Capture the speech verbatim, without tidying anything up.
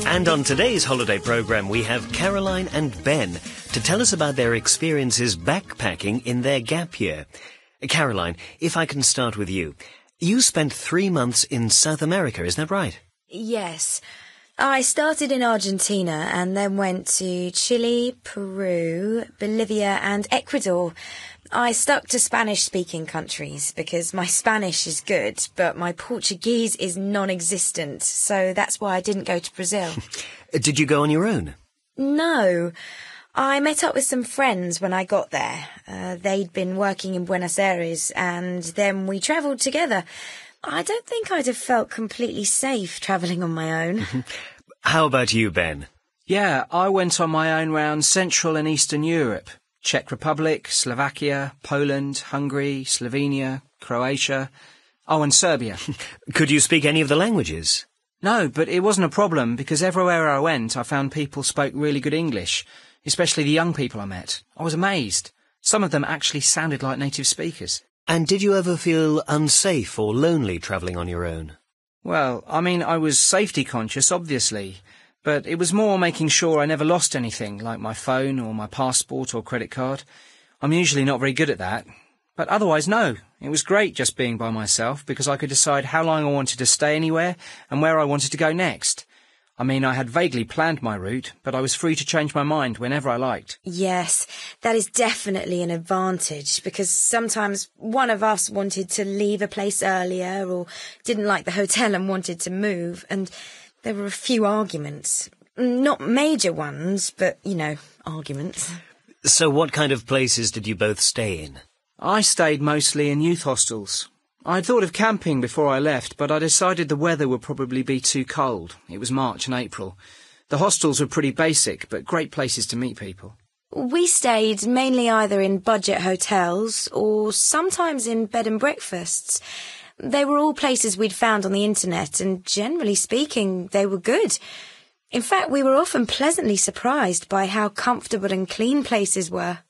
And on today's holiday programme, we have Caroline and Ben to tell us about their experiences backpacking in their gap year. Caroline, if I can start with you. You spent three months in South America, isn't that right? Yes. I started in Argentina and then went to Chile, Peru, Bolivia and Ecuador. I stuck to Spanish-speaking countries because my Spanish is good, but my Portuguese is non-existent, so that's why I didn't go to Brazil. Did you go on your own? No. I met up with some friends when I got there. Uh, they'd been working in Buenos Aires, and then we travelled together. I don't think I'd have felt completely safe travelling on my own. How about you, Ben? Yeah, I went on my own round Central and Eastern Europe. Czech Republic, Slovakia, Poland, Hungary, Slovenia, Croatia. Oh, and Serbia. Could you speak any of the languages? No, but it wasn't a problem because everywhere I went I found people spoke really good English, especially the young people I met. I was amazed. Some of them actually sounded like native speakers. And did you ever feel unsafe or lonely travelling on your own? Well, I mean, I was safety conscious, obviously, but it was more making sure I never lost anything, like my phone or my passport or credit card. I'm usually not very good at that. But otherwise, no. It was great just being by myself because I could decide how long I wanted to stay anywhere and where I wanted to go next. I mean, I had vaguely planned my route, but I was free to change my mind whenever I liked. Yes, that is definitely an advantage because sometimes one of us wanted to leave a place earlier or didn't like the hotel and wanted to move, and there were a few arguments. Not major ones, but, you know, arguments. So what kind of places did you both stay in? I stayed mostly in youth hostels. I'd thought of camping before I left, but I decided the weather would probably be too cold. It was March and April. The hostels were pretty basic, but great places to meet people. We stayed mainly either in budget hotels or sometimes in bed and breakfasts. They were all places we'd found on the internet, and generally speaking, they were good. In fact, we were often pleasantly surprised by how comfortable and clean places were.